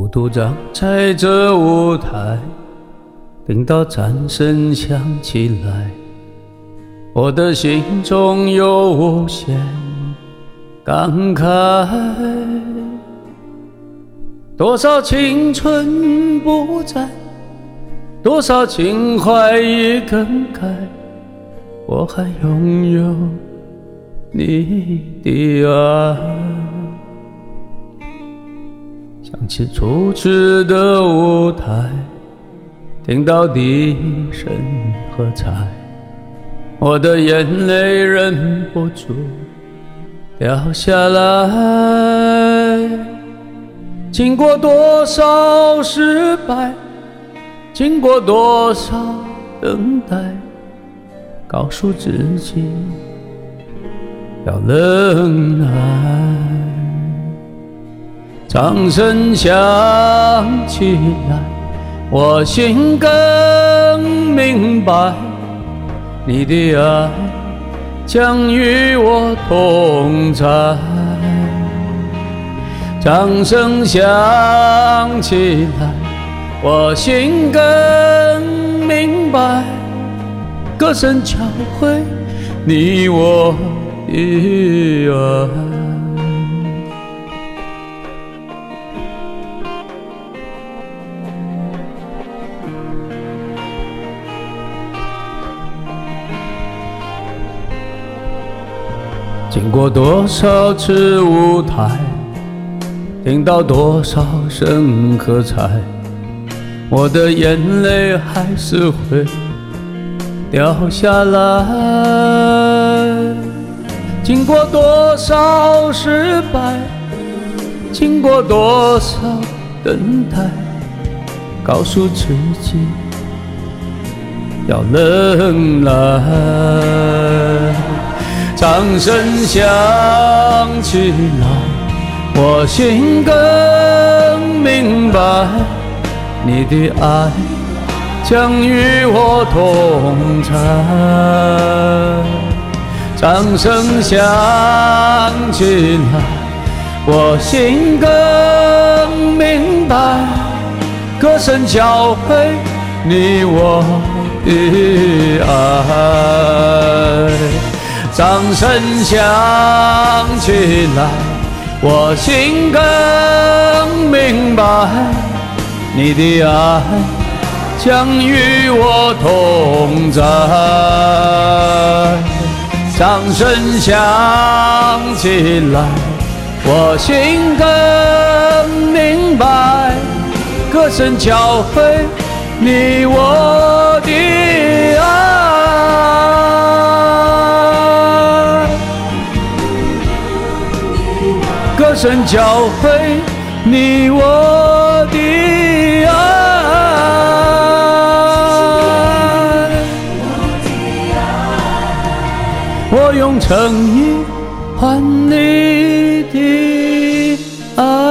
孤独站在这舞台，听到掌声响起来，我的心中有无限感慨。多少青春不在，多少情怀已更改，我还拥有你的爱。想起初次的舞台，听到笛声喝彩，我的眼泪忍不住掉下来。经过多少失败，经过多少等待，告诉自己要忍耐。掌声响起来，我心更明白，你的爱将与我同在。掌声响起来，我心更明白，歌声教会你我的爱。经过多少次舞台，听到多少声喝彩，我的眼泪还是会掉下来。经过多少失败，经过多少等待，告诉自己要忍耐。掌声响起来，我心更明白，你的爱将与我同在。掌声响起来，我心更明白，歌声教会你我的爱。掌声响起来，我心更明白，你的爱将与我同在。掌声响起来，我心更明白，歌声教会你我的爱。歌声教会你我的爱，我用诚意换你的爱。